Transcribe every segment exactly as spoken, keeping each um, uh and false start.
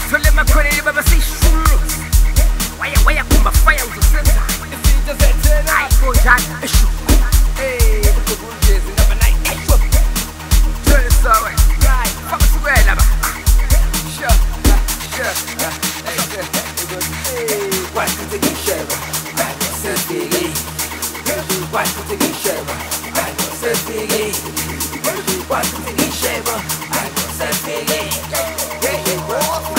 Tole makhoneni baba sishumisa. Waya waya kumba fire uzosenza. Izinto zethena. Ayiko njani. Eshu. Hey, ukubunjezi ngaba nayi. Eshu. Turn it so way. Right. Fuck square ba. Sure. Sure. Hey, what's the thing share? I don't say biggie. What's the thing share? I don't say biggie. What's the thing share? I don't say biggie. Yeah, yeah, bro.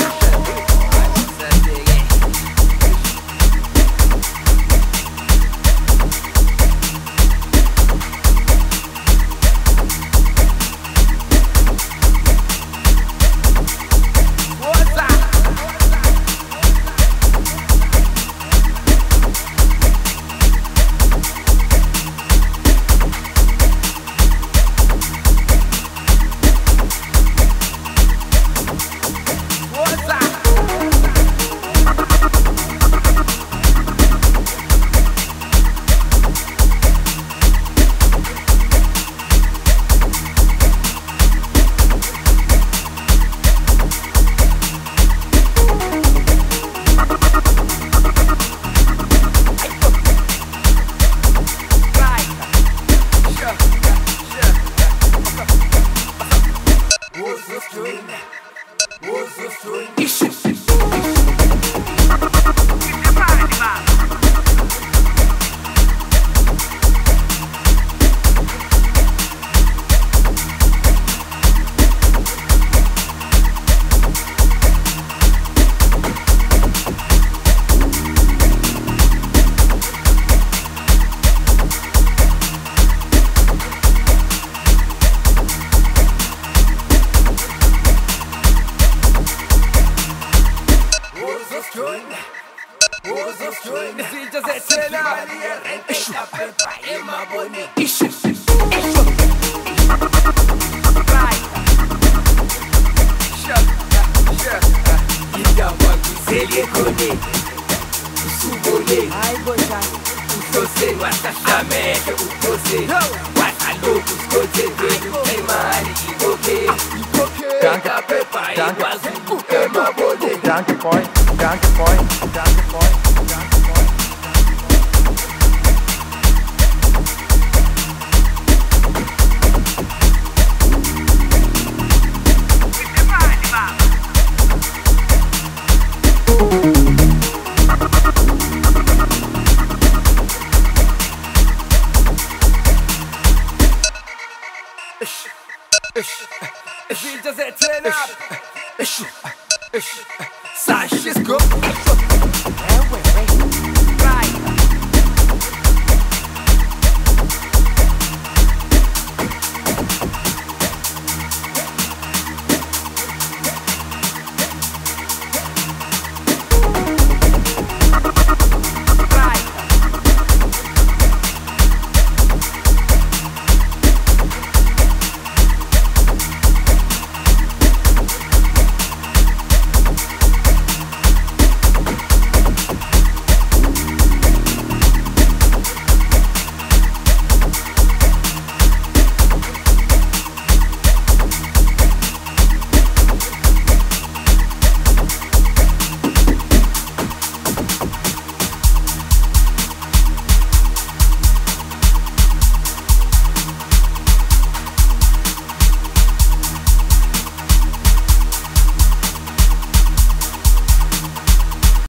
Danke, boy. Danke, boy. Danke, boy. Danke, boy. If we just say turn up, Sashes go.